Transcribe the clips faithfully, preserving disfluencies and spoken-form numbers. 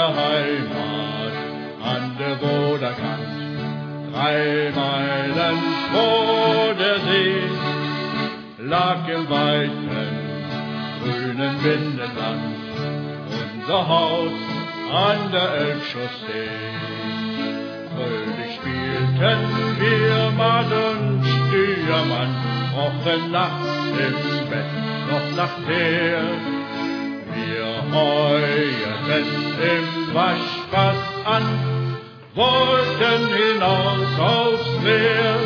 der Heimat an der Boderkant. Drei Meilen vor der See lag im weiten, grünen Binnenland unser Haus an der Elbchaussee. Fröhlich spielten wir Mann und Stürmann, rochen nachts im Bett noch nach Teer. Wir heuerten im Waschbad an, wollten hinaus aufs Meer.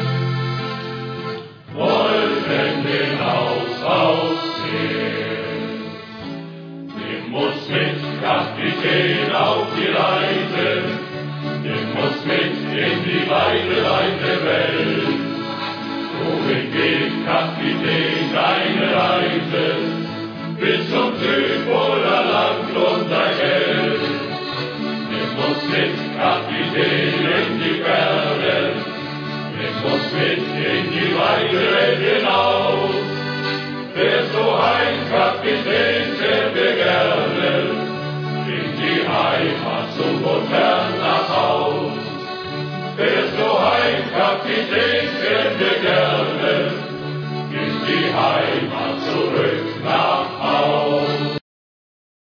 Wollten hinaus aufs Meer. Nimm uns mit, Kapitän, auf die Reise. Nimm uns mit in die weite, weite Welt. Wohin geht, Kapitän, deine Reise? Bis zum Südpoler Land unser Geld. Nimm uns mit, Kapitän, in die Ferne. Nimm uns mit in die weite Welt hinaus. Fährst du heim, Kapitän, fährt wir gerne in die Heimat zum Muttern nach Haus. Fährst du heim, Kapitän, fährt